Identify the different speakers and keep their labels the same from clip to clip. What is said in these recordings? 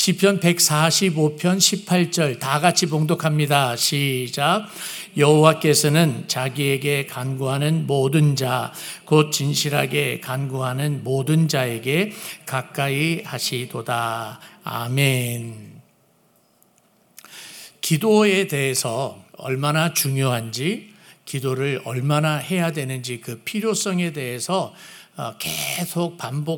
Speaker 1: 시편 145편 18절 다 같이 봉독합니다. 시작. 여호와께서는 자기에게 간구하는 모든 자, 곧 진실하게 간구하는 모든 자에게 가까이 하시도다. 아멘. 기도에 대해서 얼마나 중요한지, 기도를 얼마나 해야 되는지 그 필요성에 대해서 계속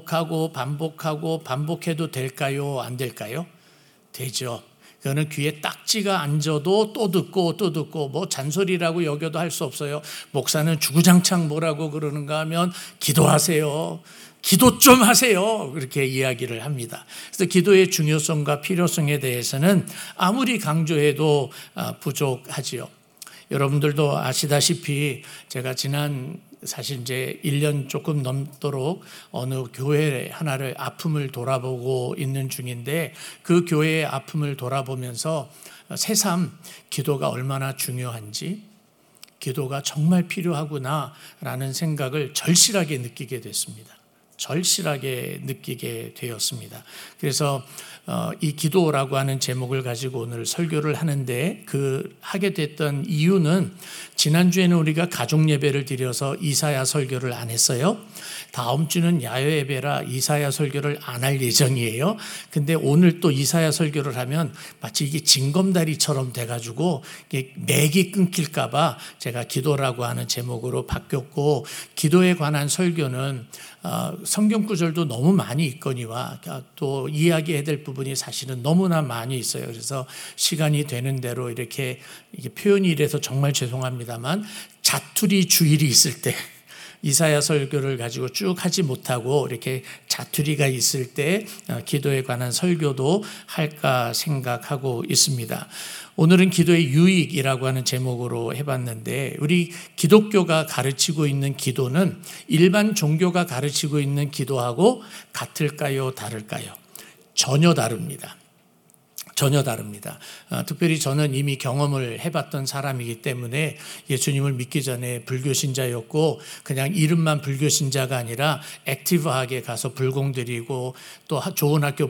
Speaker 1: 반복해도 될까요? 안 될까요? 되죠. 그거는 귀에 딱지가 앉아도 또 듣고 뭐 잔소리라고 여겨도 할 수 없어요. 목사는 주구장창 뭐라고 그러는가 하면 기도하세요. 기도 좀 하세요. 그렇게 이야기를 합니다. 그래서 기도의 중요성과 필요성에 대해서는 아무리 강조해도 부족하지요. 여러분들도 아시다시피 제가 사실 이제 1년 조금 넘도록 어느 교회 하나를 아픔을 돌아보고 있는 중인데, 그 교회의 아픔을 돌아보면서 새삼 기도가 얼마나 중요한지, 기도가 정말 필요하구나라는 생각을 절실하게 느끼게 됐습니다. 절실하게 느끼게 되었습니다. 그래서 이 기도라고 하는 제목을 가지고 오늘 설교를 하는데, 하게 됐던 이유는 지난주에는 우리가 가족 예배를 드려서 이사야 설교를 안 했어요. 다음 주는 야외 예배라 이사야 설교를 안 할 예정이에요. 근데 오늘 또 이사야 설교를 하면 마치 이게 징검다리처럼 돼가지고 맥이 끊길까봐 제가 기도라고 하는 제목으로 바뀌었고, 기도에 관한 설교는 성경 구절도 너무 많이 있거니와 또 이야기해야 될 부분이 사실은 너무나 많이 있어요. 그래서 시간이 되는 대로 이렇게 표현이 이래서 정말 죄송합니다만, 자투리 주일이 있을 때 이사야 설교를 가지고 쭉 하지 못하고 이렇게 자투리가 있을 때 기도에 관한 설교도 할까 생각하고 있습니다. 오늘은 기도의 유익이라고 하는 제목으로 해봤는데, 우리 기독교가 가르치고 있는 기도는 일반 종교가 가르치고 있는 기도하고 같을까요? 다를까요? 전혀 다릅니다. 전혀 다릅니다. 특별히 저는 이미 경험을 해봤던 사람이기 때문에, 예수님을 믿기 전에 불교신자였고 그냥 이름만 불교신자가 아니라 액티브하게 가서 불공 드리고 또 좋은 학교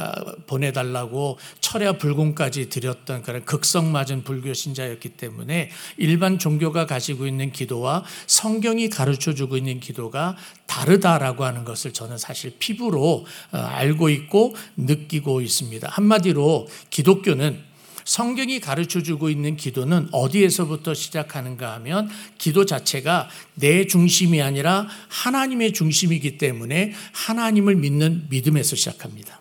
Speaker 1: 보내달라고 철야 불공까지 드렸던 그런 극성맞은 불교신자였기 때문에, 일반 종교가 가지고 있는 기도와 성경이 가르쳐주고 있는 기도가 다르다라고 하는 것을 저는 사실 피부로 알고 있고 느끼고 있습니다. 한마디로 기독교는, 성경이 가르쳐주고 있는 기도는 어디에서부터 시작하는가 하면, 기도 자체가 내 중심이 아니라 하나님의 중심이기 때문에 하나님을 믿는 믿음에서 시작합니다.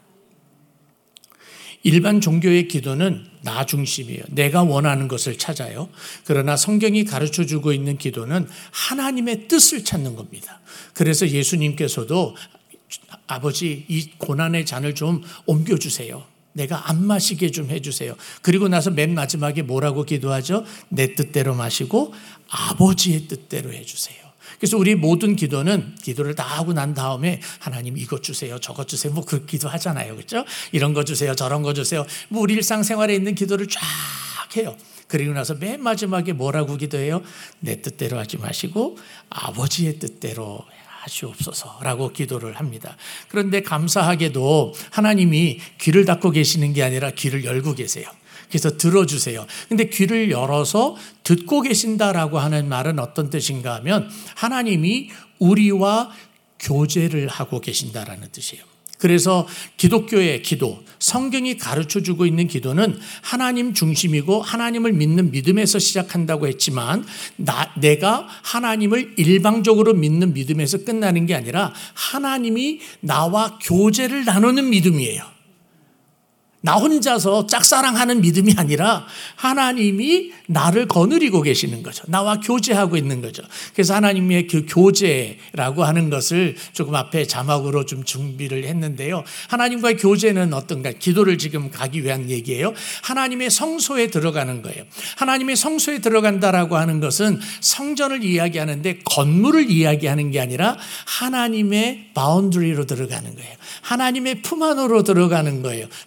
Speaker 1: 일반 종교의 기도는 나 중심이에요. 내가 원하는 것을 찾아요. 그러나 성경이 가르쳐주고 있는 기도는 하나님의 뜻을 찾는 겁니다. 그래서 예수님께서도 아버지, 이 고난의 잔을 좀 옮겨주세요. 내가 안 마시게 좀 해주세요. 그리고 나서 맨 마지막에 뭐라고 기도하죠? 내 뜻대로 마시고 아버지의 뜻대로 해주세요. 그래서 우리 모든 기도를 다 하고 난 다음에 하나님 이것 주세요, 저것 주세요, 뭐 그 기도하잖아요. 그렇죠? 이런 거 주세요, 저런 거 주세요. 뭐 우리 일상생활에 있는 기도를 쫙 해요. 그리고 나서 맨 마지막에 뭐라고 기도해요? 내 뜻대로 하지 마시고 아버지의 뜻대로 하시옵소서라고 기도를 합니다. 그런데 감사하게도 하나님이 귀를 닫고 계시는 게 아니라 귀를 열고 계세요. 그래서 들어주세요. 근데 귀를 열어서 듣고 계신다라고 하는 말은 어떤 뜻인가 하면, 하나님이 우리와 교제를 하고 계신다라는 뜻이에요. 그래서 기독교의 기도, 성경이 가르쳐주고 있는 기도는 하나님 중심이고 하나님을 믿는 믿음에서 시작한다고 했지만, 내가 하나님을 일방적으로 믿는 믿음에서 끝나는 게 아니라 하나님이 나와 교제를 나누는 믿음이에요. 나 혼자서 짝사랑하는 믿음이 아니라 하나님이 나를 거느리고 계시는 거죠. 나와 교제하고 있는 거죠. 그래서 하나님의 그 교제라고 하는 것을 조금 앞에 자막으로 좀 준비를 했는데요. 하나님과의 교제는 어떤가? 기도를 지금 가기 위한 얘기예요. 하나님의 성소에 들어가는 거예요. 하나님의 성소에 들어간다라고 하는 것은 성전을 이야기하는데 건물을 이야기하는 게 아니라 하나님의 바운더리로 들어가는 거예요. 하나님의 품 안으로 들어가는 거예요. 조금 어려운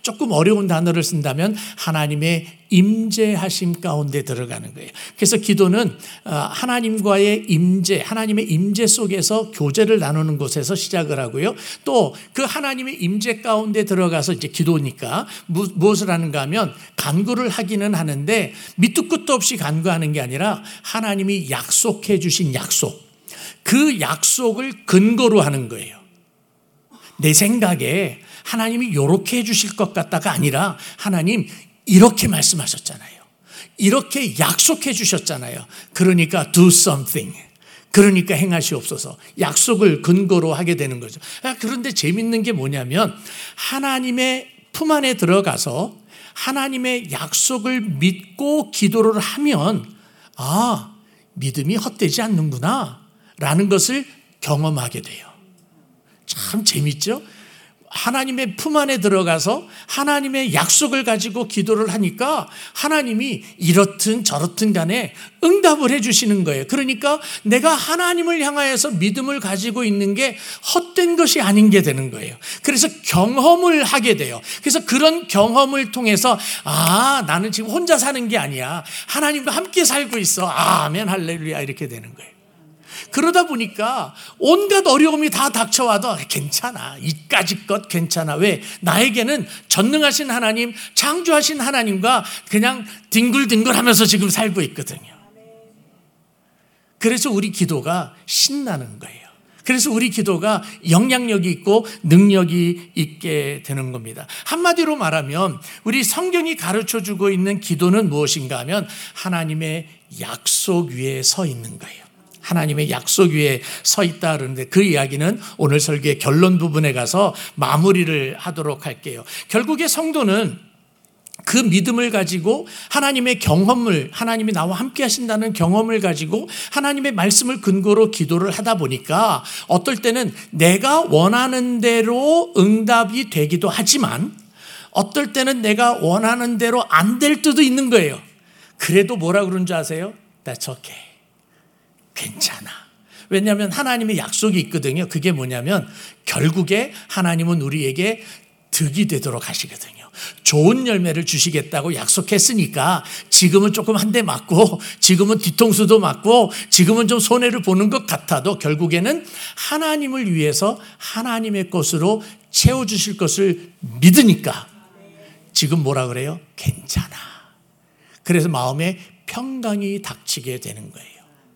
Speaker 1: 어려운 단어를 쓴다면 하나님의 임재하심 가운데 들어가는 거예요. 그래서 기도는 하나님과의 임재, 하나님의 임재 속에서 교제를 나누는 곳에서 시작을 하고요. 또 그 하나님의 임재 가운데 들어가서 이제 기도니까 무엇을 하는가 하면 간구를 하기는 하는데 밑도 끝도 없이 간구하는 게 아니라 하나님이 약속해 주신 약속, 그 약속을 근거로 하는 거예요. 내 생각에 하나님이 이렇게 해 주실 것 같다가 아니라 하나님 이렇게 말씀하셨잖아요. 이렇게 약속해 주셨잖아요. 그러니까 do something. 그러니까 행하시옵소서. 약속을 근거로 하게 되는 거죠. 그런데 재밌는 게 뭐냐면 하나님의 품 안에 들어가서 하나님의 약속을 믿고 기도를 하면 믿음이 헛되지 않는구나 라는 것을 경험하게 돼요. 참 재밌죠? 하나님의 품 안에 들어가서 하나님의 약속을 가지고 기도를 하니까 하나님이 이렇든 저렇든 간에 응답을 해 주시는 거예요. 그러니까 내가 하나님을 향하여서 믿음을 가지고 있는 게 헛된 것이 아닌 게 되는 거예요. 그래서 경험을 하게 돼요. 그래서 그런 경험을 통해서 나는 지금 혼자 사는 게 아니야. 하나님과 함께 살고 있어. 아멘 할렐루야 이렇게 되는 거예요. 그러다 보니까 온갖 어려움이 다 닥쳐와도 괜찮아. 이까짓 것 괜찮아. 왜? 나에게는 전능하신 하나님, 창조하신 하나님과 그냥 뒹굴뒹굴하면서 지금 살고 있거든요. 그래서 우리 기도가 신나는 거예요. 그래서 우리 기도가 영향력이 있고 능력이 있게 되는 겁니다. 한마디로 말하면 우리 성경이 가르쳐주고 있는 기도는 무엇인가 하면 하나님의 약속 위에 서 있는 거예요. 하나님의 약속 위에 서 있다 그러는데 그 이야기는 오늘 설교의 결론 부분에 가서 마무리를 하도록 할게요. 결국에 성도는 그 믿음을 가지고 하나님의 경험을, 하나님이 나와 함께 하신다는 경험을 가지고 하나님의 말씀을 근거로 기도를 하다 보니까 어떨 때는 내가 원하는 대로 응답이 되기도 하지만 어떨 때는 내가 원하는 대로 안 될 때도 있는 거예요. 그래도 뭐라 그러는 줄 아세요? That's okay. 괜찮아. 왜냐하면 하나님의 약속이 있거든요. 그게 뭐냐면 결국에 하나님은 우리에게 득이 되도록 하시거든요. 좋은 열매를 주시겠다고 약속했으니까 지금은 조금 한 대 맞고 지금은 뒤통수도 맞고 지금은 좀 손해를 보는 것 같아도 결국에는 하나님을 위해서 하나님의 것으로 채워주실 것을 믿으니까 지금 뭐라 그래요? 괜찮아. 그래서 마음에 평강이 닥치게 되는 거예요.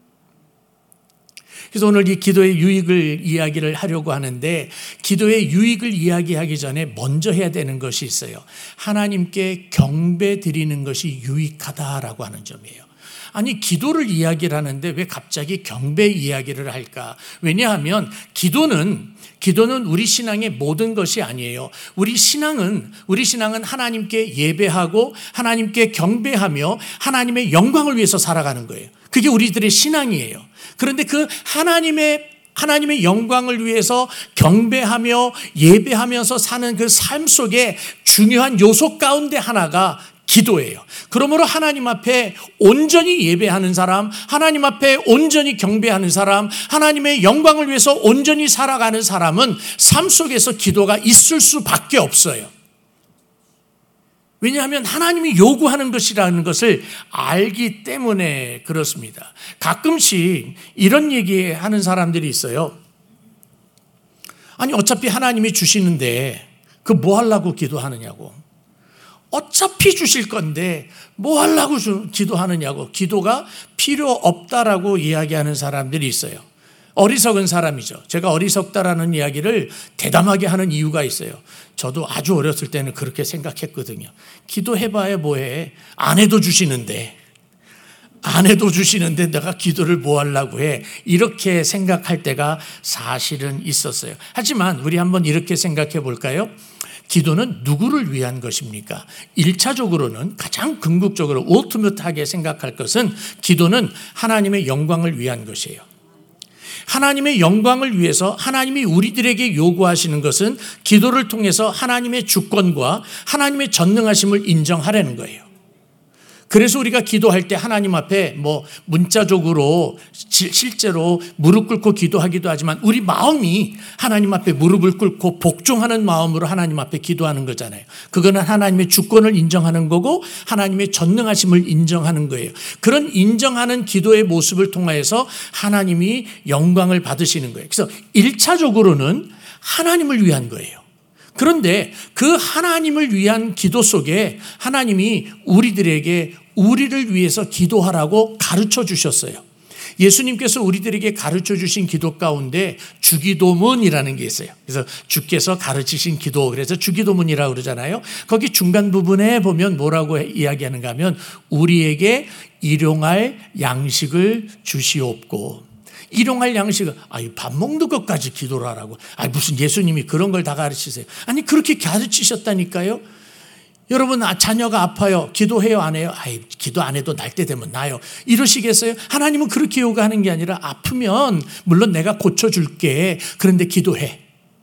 Speaker 1: 그래서 오늘 이 기도의 유익을 이야기를 하려고 하는데 기도의 유익을 이야기하기 전에 먼저 해야 되는 것이 있어요. 하나님께 경배 드리는 것이 유익하다라고 하는 점이에요. 아니 기도를 이야기를 하는데 왜 갑자기 경배 이야기를 할까? 왜냐하면 기도는 우리 신앙의 모든 것이 아니에요. 우리 신앙은 하나님께 예배하고 하나님께 경배하며 하나님의 영광을 위해서 살아가는 거예요. 그게 우리들의 신앙이에요. 그런데 그 하나님의 영광을 위해서 경배하며 예배하면서 사는 그 삶 속에 중요한 요소 가운데 하나가 기도예요. 그러므로 하나님 앞에 온전히 예배하는 사람, 하나님 앞에 온전히 경배하는 사람, 하나님의 영광을 위해서 온전히 살아가는 사람은 삶 속에서 기도가 있을 수밖에 없어요. 왜냐하면 하나님이 요구하는 것이라는 것을 알기 때문에 그렇습니다. 가끔씩 이런 얘기하는 사람들이 있어요. 아니 어차피 하나님이 주시는데 그 뭐 하려고 기도하느냐고. 어차피 주실 건데 뭐 하려고 기도하느냐고. 기도가 필요 없다라고 이야기하는 사람들이 있어요. 어리석은 사람이죠. 제가 어리석다라는 이야기를 대담하게 하는 이유가 있어요. 저도 아주 어렸을 때는 그렇게 생각했거든요. 기도해봐야 뭐해. 안 해도 주시는데 내가 기도를 뭐 하려고 해. 이렇게 생각할 때가 사실은 있었어요. 하지만 우리 한번 이렇게 생각해 볼까요? 기도는 누구를 위한 것입니까? 1차적으로는 가장 궁극적으로 울티메트하게 생각할 것은 기도는 하나님의 영광을 위한 것이에요. 하나님의 영광을 위해서 하나님이 우리들에게 요구하시는 것은 기도를 통해서 하나님의 주권과 하나님의 전능하심을 인정하라는 거예요. 그래서 우리가 기도할 때 하나님 앞에 뭐 문자적으로 실제로 무릎 꿇고 기도하기도 하지만 우리 마음이 하나님 앞에 무릎을 꿇고 복종하는 마음으로 하나님 앞에 기도하는 거잖아요. 그거는 하나님의 주권을 인정하는 거고 하나님의 전능하심을 인정하는 거예요. 그런 인정하는 기도의 모습을 통하여서 하나님이 영광을 받으시는 거예요. 그래서 1차적으로는 하나님을 위한 거예요. 그런데 그 하나님을 위한 기도 속에 하나님이 우리들에게 우리를 위해서 기도하라고 가르쳐 주셨어요. 예수님께서 우리들에게 가르쳐 주신 기도 가운데 주기도문이라는 게 있어요. 그래서 주께서 가르치신 기도, 그래서 주기도문이라고 그러잖아요. 거기 중간 부분에 보면 뭐라고 이야기하는가 하면 우리에게 일용할 양식을 주시옵고, 일용할 양식을, 밥 먹는 것까지 기도를 하라고. 무슨 예수님이 그런 걸 다 가르치세요? 아니, 그렇게 가르치셨다니까요. 여러분, 자녀가 아파요. 기도해요, 안 해요? 기도 안 해도 날 때 되면 나요. 이러시겠어요? 하나님은 그렇게 요구하는 게 아니라 아프면 물론 내가 고쳐줄게. 그런데 기도해.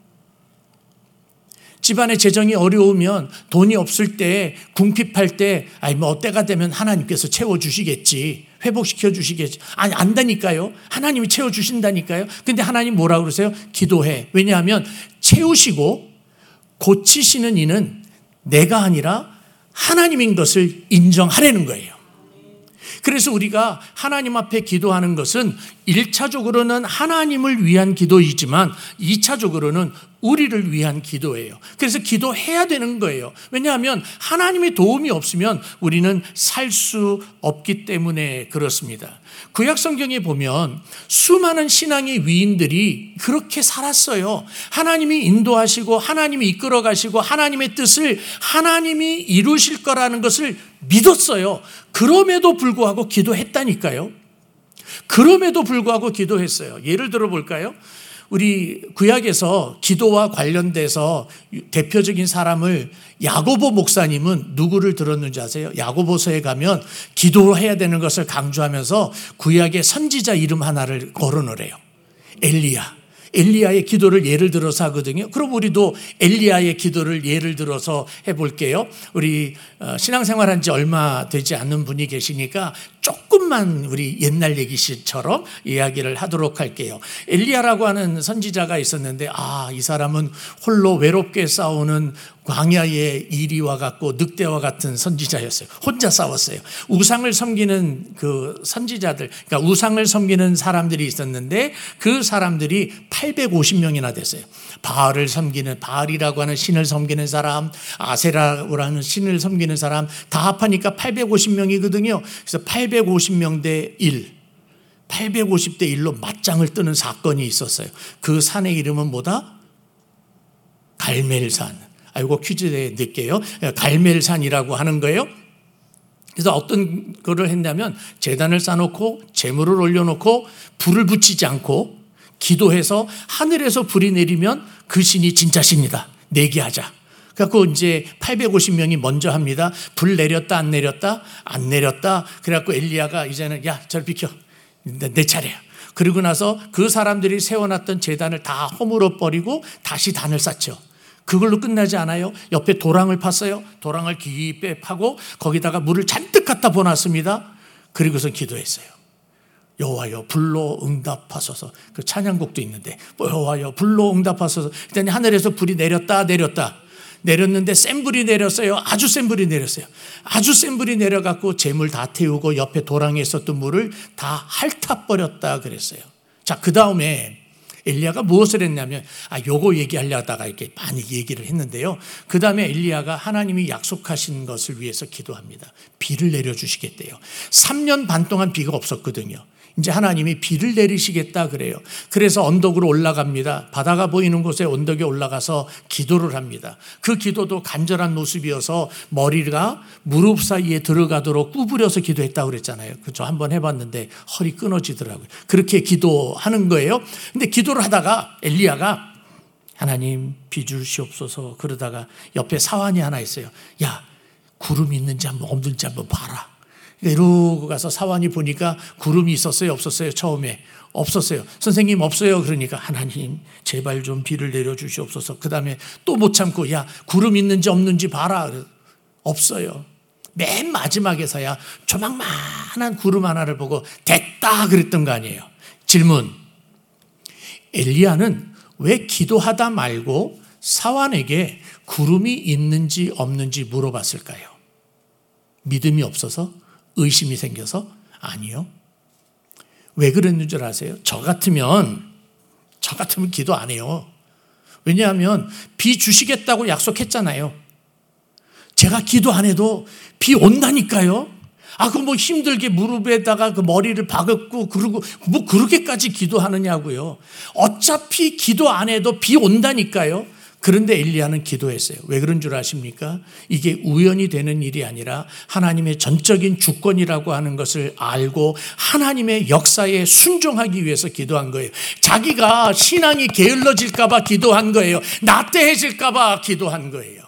Speaker 1: 집안의 재정이 어려우면 돈이 없을 때 궁핍할 때 때가 되면 하나님께서 채워주시겠지. 회복시켜 주시겠지. 안다니까요. 하나님이 채워주신다니까요. 근데 하나님 뭐라고 그러세요? 기도해. 왜냐하면 채우시고 고치시는 이는 내가 아니라 하나님인 것을 인정하라는 거예요. 그래서 우리가 하나님 앞에 기도하는 것은 1차적으로는 하나님을 위한 기도이지만 2차적으로는 우리를 위한 기도예요. 그래서 기도해야 되는 거예요. 왜냐하면 하나님의 도움이 없으면 우리는 살 수 없기 때문에 그렇습니다. 구약 성경에 보면 수많은 신앙의 위인들이 그렇게 살았어요. 하나님이 인도하시고 하나님이 이끌어 가시고 하나님의 뜻을 하나님이 이루실 거라는 것을 믿었어요. 그럼에도 불구하고 기도했다니까요. 그럼에도 불구하고 기도했어요. 예를 들어 볼까요? 우리 구약에서 기도와 관련돼서 대표적인 사람을 야고보 목사님은 누구를 들었는지 아세요? 야고보서에 가면 기도해야 되는 것을 강조하면서 구약의 선지자 이름 하나를 거론을 해요. 엘리야의 기도를 예를 들어서 하거든요. 그럼 우리도 엘리야의 기도를 예를 들어서 해볼게요. 우리 신앙생활한 지 얼마 되지 않는 분이 계시니까 조금만 우리 옛날 얘기처럼 이야기를 하도록 할게요. 엘리야라고 하는 선지자가 있었는데 이 사람은 홀로 외롭게 싸우는 광야의 이리와 같고 늑대와 같은 선지자였어요. 혼자 싸웠어요. 우상을 섬기는 그 선지자들, 그러니까 우상을 섬기는 사람들이 있었는데 그 사람들이 850명이나 됐어요. 바알이라고 하는 신을 섬기는 사람, 아세라고 하는 신을 섬기는 사람 다 합하니까 850명이거든요. 그래서 850명 대 1, 850대 1로 맞짱을 뜨는 사건이 있었어요. 그 산의 이름은 뭐다? 갈멜산. 이거 퀴즈 낼게요. 갈멜산이라고 하는 거예요. 그래서 어떤 거를 했냐면 재단을 쌓아놓고 재물을 올려놓고 불을 붙이지 않고 기도해서 하늘에서 불이 내리면 그 신이 진짜 신이다. 내게 하자. 그래갖고 이제 850명이 먼저 합니다. 불 내렸다 안 내렸다? 안 내렸다. 그래갖고 엘리야가 이제는 절 비켜. 내 차례야. 그리고 나서 그 사람들이 세워놨던 재단을 다 허물어 버리고 다시 단을 쌓죠. 그걸로 끝나지 않아요. 옆에 도랑을 팠어요. 도랑을 깊게 파고 거기다가 물을 잔뜩 갖다 부어놨습니다. 그리고서 기도했어요. 여호와여 불로 응답하소서. 그 찬양곡도 있는데 여호와여 불로 응답하소서. 그랬더니 하늘에서 불이 내렸는데 센 불이 내렸어요. 아주 센 불이 내렸어요. 아주 센 불이 내려갖고 재물 다 태우고 옆에 도랑에 있었던 물을 다 핥아버렸다 그랬어요. 자, 그 다음에 엘리야가 무엇을 했냐면 요거 얘기하려다가 이렇게 많이 얘기를 했는데요. 그 다음에 엘리야가 하나님이 약속하신 것을 위해서 기도합니다. 비를 내려주시겠대요. 3년 반 동안 비가 없었거든요. 이제 하나님이 비를 내리시겠다 그래요. 그래서 언덕으로 올라갑니다. 바다가 보이는 곳에 언덕에 올라가서 기도를 합니다. 그 기도도 간절한 모습이어서 머리가 무릎 사이에 들어가도록 구부려서 기도했다고 그랬잖아요. 그렇죠? 한번 해봤는데 허리 끊어지더라고요. 그렇게 기도하는 거예요. 근데 기도를 하다가 엘리야가 하나님 비 주시옵소서 그러다가 옆에 사환이 하나 있어요. 구름이 있는지 없는지 한번 봐라. 이러고 가서 사환이 보니까 구름이 있었어요? 없었어요? 처음에 없었어요. 선생님 없어요. 그러니까 하나님 제발 좀 비를 내려주시옵소서. 그 다음에 또 못 참고 구름 있는지 없는지 봐라. 없어요. 맨 마지막에서야 조망만한 구름 하나를 보고 됐다 그랬던 거 아니에요. 질문, 엘리야는 왜 기도하다 말고 사환에게 구름이 있는지 없는지 물어봤을까요? 믿음이 없어서? 의심이 생겨서? 아니요. 왜 그랬는 줄 아세요? 저 같으면 기도 안 해요. 왜냐하면 비 주시겠다고 약속했잖아요. 제가 기도 안 해도 비 온다니까요. 그럼 뭐 힘들게 무릎에다가 그 머리를 박았고 그러고 뭐 그렇게까지 기도하느냐고요. 어차피 기도 안 해도 비 온다니까요. 그런데 엘리야는 기도했어요. 왜 그런 줄 아십니까? 이게 우연히 되는 일이 아니라 하나님의 전적인 주권이라고 하는 것을 알고 하나님의 역사에 순종하기 위해서 기도한 거예요. 자기가 신앙이 게을러질까 봐 기도한 거예요. 나태해질까 봐 기도한 거예요.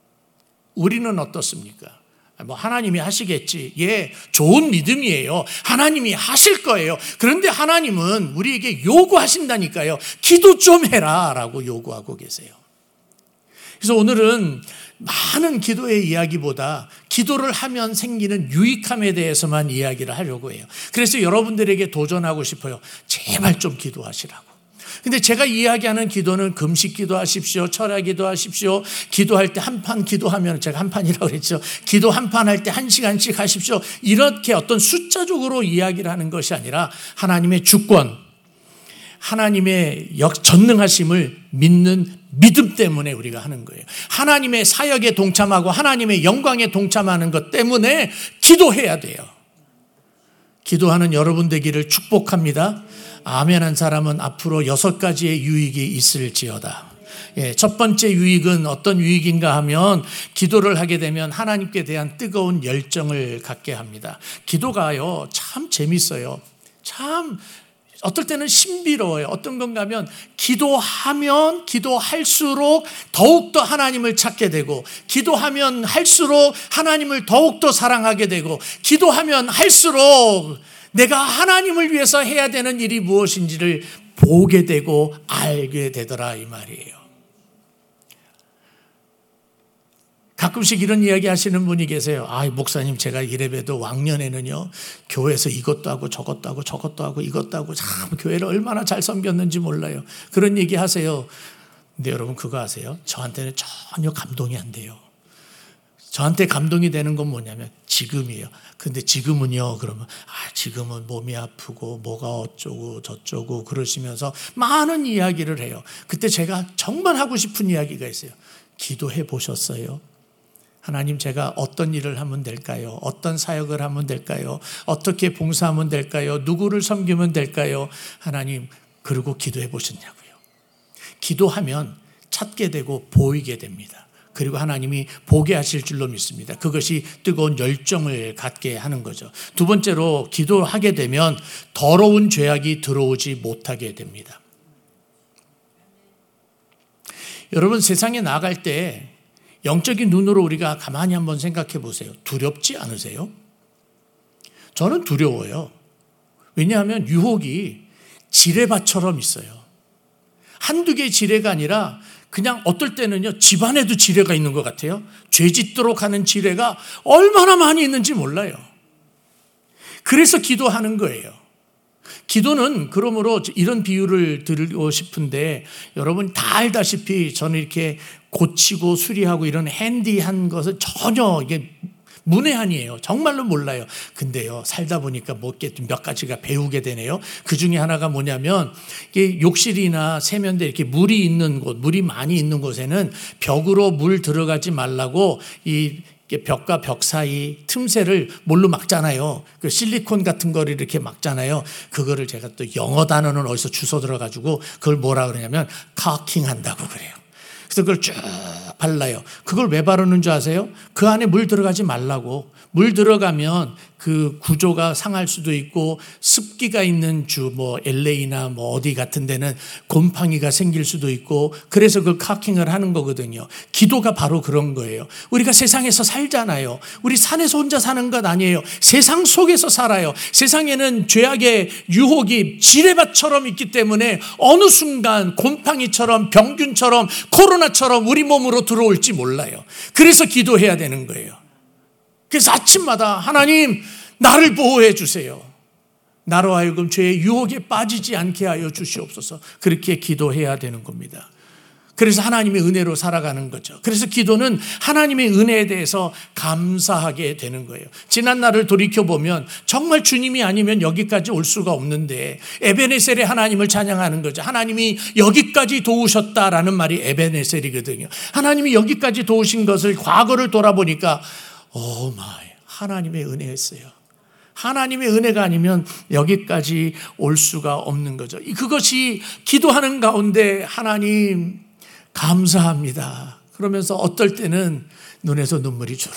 Speaker 1: 우리는 어떻습니까? 하나님이 하시겠지. 예, 좋은 믿음이에요. 하나님이 하실 거예요. 그런데 하나님은 우리에게 요구하신다니까요. 기도 좀 해라 라고 요구하고 계세요. 그래서 오늘은 많은 기도의 이야기보다 기도를 하면 생기는 유익함에 대해서만 이야기를 하려고 해요. 그래서 여러분들에게 도전하고 싶어요. 제발 좀 기도하시라고. 근데 제가 이야기하는 기도는 금식 기도하십시오. 철야 기도하십시오. 기도할 때 한 판 기도하면, 제가 한 판이라고 그랬죠. 기도 한 판 할 때 1시간씩 하십시오. 이렇게 어떤 숫자적으로 이야기를 하는 것이 아니라 하나님의 주권, 하나님의 전능하심을 믿는 믿음 때문에 우리가 하는 거예요. 하나님의 사역에 동참하고 하나님의 영광에 동참하는 것 때문에 기도해야 돼요. 기도하는 여러분 되기를 축복합니다. 아멘 한 사람은 앞으로 6가지의 유익이 있을지어다. 첫 번째 유익은 어떤 유익인가 하면 기도를 하게 되면 하나님께 대한 뜨거운 열정을 갖게 합니다. 기도가요 참 재밌어요. 참 어떨 때는 신비로워요. 어떤 건가 하면 기도하면 기도할수록 더욱더 하나님을 찾게 되고, 기도하면 할수록 하나님을 더욱더 사랑하게 되고, 기도하면 할수록 내가 하나님을 위해서 해야 되는 일이 무엇인지를 보게 되고 알게 되더라 이 말이에요. 가끔씩 이런 이야기 하시는 분이 계세요. 목사님, 제가 이래봬도 왕년에는요 교회에서 이것도 하고 저것도 하고 저것도 하고 이것도 하고 참 교회를 얼마나 잘 섬겼는지 몰라요. 그런 얘기 하세요. 근데 여러분 그거 아세요? 저한테는 전혀 감동이 안 돼요. 저한테 감동이 되는 건 뭐냐면 지금이에요. 근데 지금은요 그러면 지금은 몸이 아프고 뭐가 어쩌고 저쩌고 그러시면서 많은 이야기를 해요. 그때 제가 정말 하고 싶은 이야기가 있어요. 기도해 보셨어요? 하나님, 제가 어떤 일을 하면 될까요? 어떤 사역을 하면 될까요? 어떻게 봉사하면 될까요? 누구를 섬기면 될까요? 하나님, 그리고 기도해 보셨냐고요. 기도하면 찾게 되고 보이게 됩니다. 그리고 하나님이 보게 하실 줄로 믿습니다. 그것이 뜨거운 열정을 갖게 하는 거죠. 두 번째로, 기도하게 되면 더러운 죄악이 들어오지 못하게 됩니다. 여러분, 세상에 나갈 때 영적인 눈으로 우리가 가만히 한번 생각해 보세요. 두렵지 않으세요? 저는 두려워요. 왜냐하면 유혹이 지뢰밭처럼 있어요. 한두 개의 지뢰가 아니라 그냥 어떨 때는요 집안에도 지뢰가 있는 것 같아요. 죄 짓도록 하는 지뢰가 얼마나 많이 있는지 몰라요. 그래서 기도하는 거예요. 기도는 그러므로 이런 비유를 드리고 싶은데, 여러분 다 알다시피 저는 이렇게 고치고 수리하고 이런 핸디한 것은 전혀 이게 문외한이에요. 정말로 몰라요. 근데요 살다 보니까 몇 가지가 배우게 되네요. 그 중에 하나가 뭐냐면, 이게 욕실이나 세면대 이렇게 물이 있는 곳, 물이 많이 있는 곳에는 벽으로 물 들어가지 말라고 이 벽과 벽 사이 틈새를 뭘로 막잖아요. 그 실리콘 같은 거를 이렇게 막잖아요. 그거를 제가 또 영어 단어는 어디서 주워 들어가지고 그걸 뭐라 그러냐면 카킹 한다고 그래요. 그래서 그걸 쭉 발라요. 그걸 왜 바르는 줄 아세요? 그 안에 물 들어가지 말라고. 물 들어가면 그 구조가 상할 수도 있고, 습기가 있는 LA나 어디 같은 데는 곰팡이가 생길 수도 있고, 그래서 그 카킹을 하는 거거든요. 기도가 바로 그런 거예요. 우리가 세상에서 살잖아요. 우리 산에서 혼자 사는 것 아니에요. 세상 속에서 살아요. 세상에는 죄악의 유혹이 지뢰밭처럼 있기 때문에 어느 순간 곰팡이처럼 병균처럼 코로나처럼 우리 몸으로 들어올지 몰라요. 그래서 기도해야 되는 거예요. 그래서 아침마다 하나님 나를 보호해 주세요. 나로 하여금 죄의 유혹에 빠지지 않게 하여 주시옵소서. 그렇게 기도해야 되는 겁니다. 그래서 하나님의 은혜로 살아가는 거죠. 그래서 기도는 하나님의 은혜에 대해서 감사하게 되는 거예요. 지난 날을 돌이켜보면 정말 주님이 아니면 여기까지 올 수가 없는데 에베네셀의 하나님을 찬양하는 거죠. 하나님이 여기까지 도우셨다라는 말이 에베네셀이거든요. 하나님이 여기까지 도우신 것을 과거를 돌아보니까 오 마이, 하나님의 은혜였어요. 하나님의 은혜가 아니면 여기까지 올 수가 없는 거죠. 그것이 기도하는 가운데 하나님 감사합니다. 그러면서 어떨 때는 눈에서 눈물이 주르르.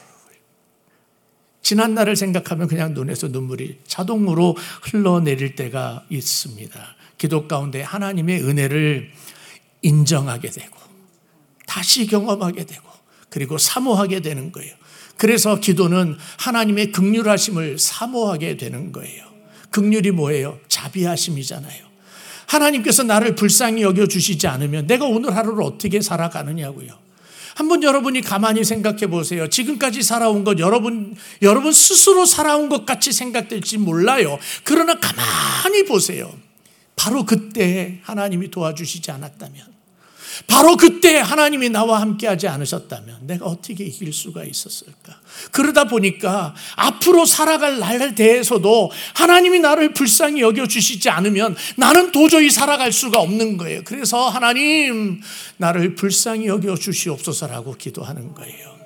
Speaker 1: 지난 날을 생각하면 그냥 눈에서 눈물이 자동으로 흘러내릴 때가 있습니다. 기도 가운데 하나님의 은혜를 인정하게 되고 다시 경험하게 되고 그리고 사모하게 되는 거예요. 그래서 기도는 하나님의 긍휼하심을 사모하게 되는 거예요. 긍휼이 뭐예요? 자비하심이잖아요. 하나님께서 나를 불쌍히 여겨주시지 않으면 내가 오늘 하루를 어떻게 살아가느냐고요. 한번 여러분이 가만히 생각해 보세요. 지금까지 살아온 것 여러분 스스로 살아온 것 같이 생각될지 몰라요. 그러나 가만히 보세요. 바로 그때 하나님이 도와주시지 않았다면, 바로 그때 하나님이 나와 함께하지 않으셨다면 내가 어떻게 이길 수가 있었을까? 그러다 보니까 앞으로 살아갈 날에 대해서도 하나님이 나를 불쌍히 여겨주시지 않으면 나는 도저히 살아갈 수가 없는 거예요. 그래서 하나님 나를 불쌍히 여겨주시옵소서라고 기도하는 거예요.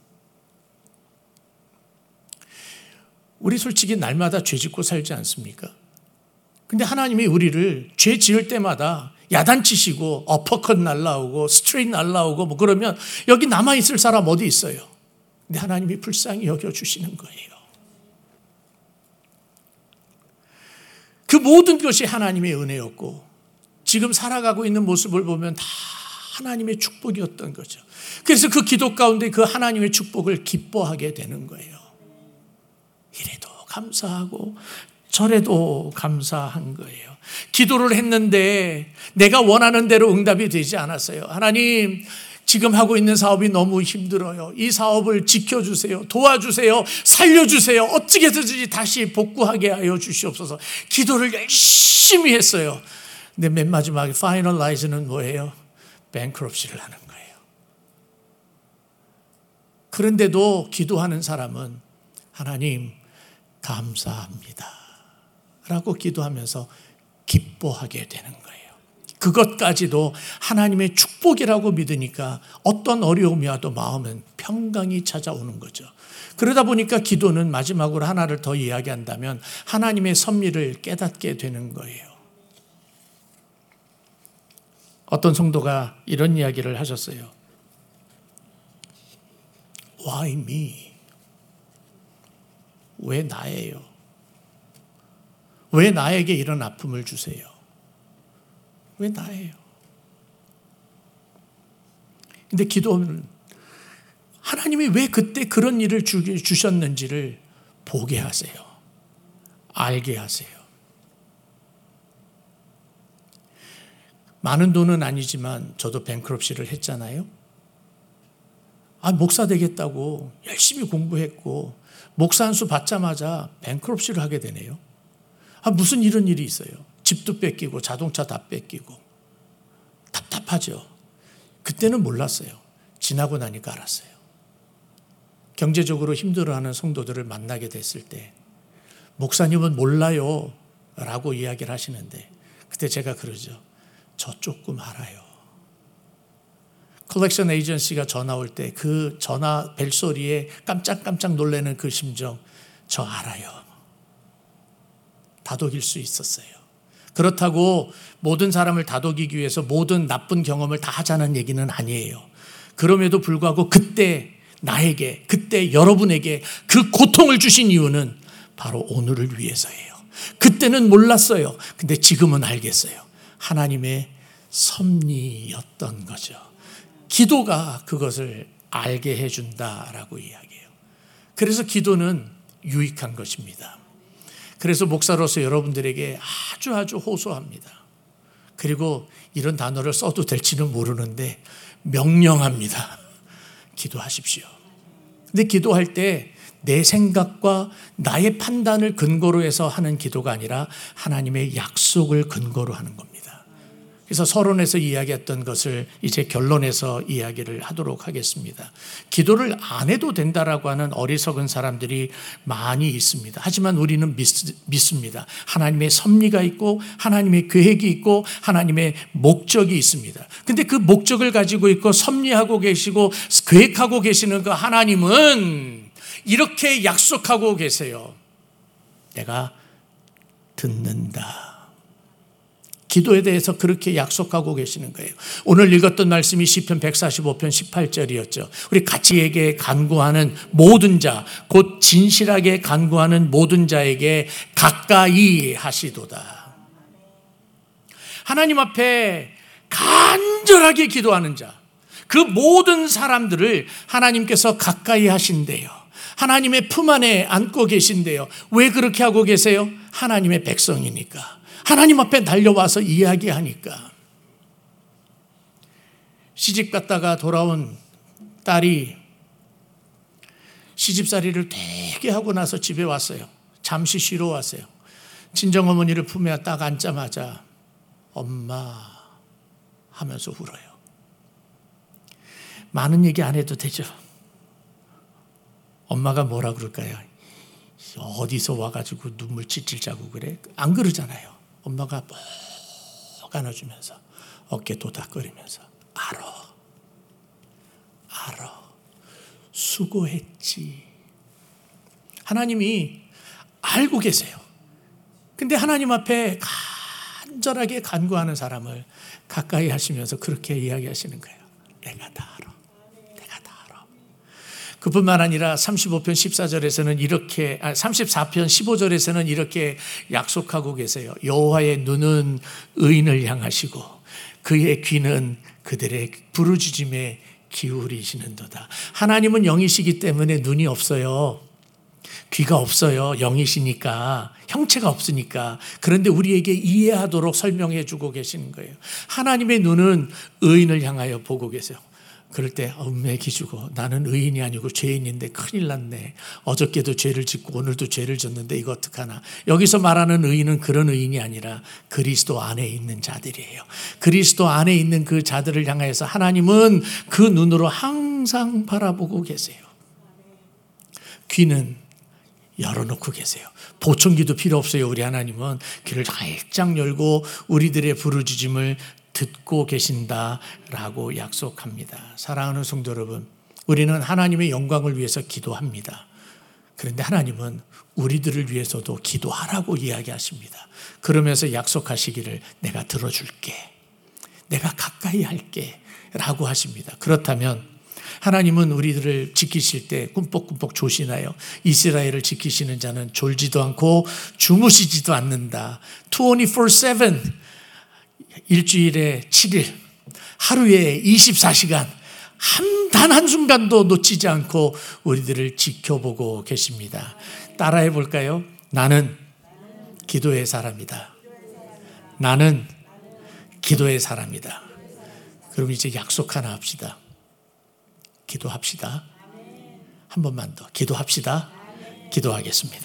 Speaker 1: 우리 솔직히 날마다 죄 짓고 살지 않습니까? 근데 하나님이 우리를 죄 지을 때마다 야단치시고 어퍼컷 날라오고 스트레이트 날라오고 뭐 그러면 여기 남아있을 사람 어디 있어요? 근데 하나님이 불쌍히 여겨주시는 거예요. 그 모든 것이 하나님의 은혜였고 지금 살아가고 있는 모습을 보면 다 하나님의 축복이었던 거죠. 그래서 그 기도 가운데 그 하나님의 축복을 기뻐하게 되는 거예요. 이래도 감사하고 저래도 감사한 거예요. 기도를 했는데 내가 원하는 대로 응답이 되지 않았어요. 하나님, 지금 하고 있는 사업이 너무 힘들어요. 이 사업을 지켜주세요. 도와주세요. 살려주세요. 어떻게든지 다시 복구하게 하여 주시옵소서. 기도를 열심히 했어요. 근데 맨 마지막에 파이널라이즈는 뭐예요? 뱅크럽시를 하는 거예요. 그런데도 기도하는 사람은 하나님 감사합니다 라고 기도하면서 기뻐하게 되는 거예요. 그것까지도 하나님의 축복이라고 믿으니까 어떤 어려움이 와도 마음은 평강이 찾아오는 거죠. 그러다 보니까 기도는 마지막으로 하나를 더 이야기한다면 하나님의 섭리를 깨닫게 되는 거예요. 어떤 성도가 이런 이야기를 하셨어요. Why me? 왜 나예요? 왜 나에게 이런 아픔을 주세요? 왜 나예요? 근데 기도는 하나님이 왜 그때 그런 일을 주셨는지를 보게 하세요. 알게 하세요. 많은 돈은 아니지만 저도 뱅크럽시를 했잖아요. 목사 되겠다고 열심히 공부했고 목사 한 수 받자마자 뱅크럽시를 하게 되네요. 무슨 이런 일이 있어요. 집도 뺏기고 자동차 다 뺏기고 답답하죠. 그때는 몰랐어요. 지나고 나니까 알았어요. 경제적으로 힘들어하는 성도들을 만나게 됐을 때 목사님은 몰라요 라고 이야기를 하시는데 그때 제가 그러죠. 저 조금 알아요. 컬렉션 에이전시가 전화 올 때 그 전화 벨소리에 깜짝깜짝 놀라는 그 심정 저 알아요. 다독일 수 있었어요. 그렇다고 모든 사람을 다독이기 위해서 모든 나쁜 경험을 다 하자는 얘기는 아니에요. 그럼에도 불구하고 그때 나에게, 그때 여러분에게 그 고통을 주신 이유는 바로 오늘을 위해서예요. 그때는 몰랐어요. 근데 지금은 알겠어요. 하나님의 섭리였던 거죠. 기도가 그것을 알게 해준다라고 이야기해요. 그래서 기도는 유익한 것입니다. 그래서 목사로서 여러분들에게 아주 호소합니다. 그리고 이런 단어를 써도 될지는 모르는데 명령합니다. 기도하십시오. 근데 기도할 때 내 생각과 나의 판단을 근거로 해서 하는 기도가 아니라 하나님의 약속을 근거로 하는 겁니다. 그래서 서론에서 이야기했던 것을 이제 결론에서 이야기를 하도록 하겠습니다. 기도를 안 해도 된다라고 하는 어리석은 사람들이 많이 있습니다. 하지만 우리는 믿습니다. 하나님의 섭리가 있고 하나님의 계획이 있고 하나님의 목적이 있습니다. 근데 그 목적을 가지고 있고 섭리하고 계시고 계획하고 계시는 그 하나님은 이렇게 약속하고 계세요. 내가 듣는다. 기도에 대해서 그렇게 약속하고 계시는 거예요. 오늘 읽었던 말씀이 시편 145편 18절이었죠. 우리 같이에게 간구하는 모든 자, 곧 진실하게 간구하는 모든 자에게 가까이 하시도다. 하나님 앞에 간절하게 기도하는 자, 그 모든 사람들을 하나님께서 가까이 하신대요. 하나님의 품 안에 안고 계신대요. 왜 그렇게 하고 계세요? 하나님의 백성이니까. 하나님 앞에 달려와서 이야기하니까. 시집 갔다가 돌아온 딸이 시집살이를 되게 하고 나서 집에 왔어요. 잠시 쉬러 왔어요. 친정어머니를 품에 딱 앉자마자 엄마 하면서 울어요. 많은 얘기 안 해도 되죠. 엄마가 뭐라 그럴까요? 어디서 와가지고 눈물 찔찔 자고 그래? 안 그러잖아요. 엄마가 목 안아주면서 어깨 도닥거리면서 알아. 수고했지. 하나님이 알고 계세요. 근데 하나님 앞에 간절하게 간구하는 사람을 가까이 하시면서 그렇게 이야기하시는 거예요. 내가 다 알아. 그뿐만 아니라 35편 14절에서는 이렇게 34편 15절에서는 이렇게 약속하고 계세요. 여호와의 눈은 의인을 향하시고 그의 귀는 그들의 부르짖음에 기울이시는도다. 하나님은 영이시기 때문에 눈이 없어요. 귀가 없어요. 영이시니까. 형체가 없으니까. 그런데 우리에게 이해하도록 설명해 주고 계시는 거예요. 하나님의 눈은 의인을 향하여 보고 계세요. 그럴 때 음메기 주고 나는 의인이 아니고 죄인인데 큰일 났네. 어저께도 죄를 짓고 오늘도 죄를 졌는데 이거 어떡하나. 여기서 말하는 의인은 그런 의인이 아니라 그리스도 안에 있는 자들이에요. 그리스도 안에 있는 그 자들을 향해서 하나님은 그 눈으로 항상 바라보고 계세요. 귀는 열어놓고 계세요. 보청기도 필요 없어요. 우리 하나님은 귀를 활짝 열고 우리들의 부르짖음을 듣고 계신다라고 약속합니다. 사랑하는 성도 여러분, 우리는 하나님의 영광을 위해서 기도합니다. 그런데 하나님은 우리들을 위해서도 기도하라고 이야기하십니다. 그러면서 약속하시기를 내가 들어줄게. 내가 가까이 할게. 라고 하십니다. 그렇다면 하나님은 우리들을 지키실 때 꿈뻑꿈뻑 조시나요? 이스라엘을 지키시는 자는 졸지도 않고 주무시지도 않는다. 24/7 일주일에 7일, 하루에 24시간 단 한순간도 놓치지 않고 우리들을 지켜보고 계십니다. 따라해 볼까요? 나는 기도의 사람이다. 나는 기도의 사람이다. 그럼 이제 약속 하나 합시다. 기도합시다. 한 번만 더 기도합시다. 기도하겠습니다.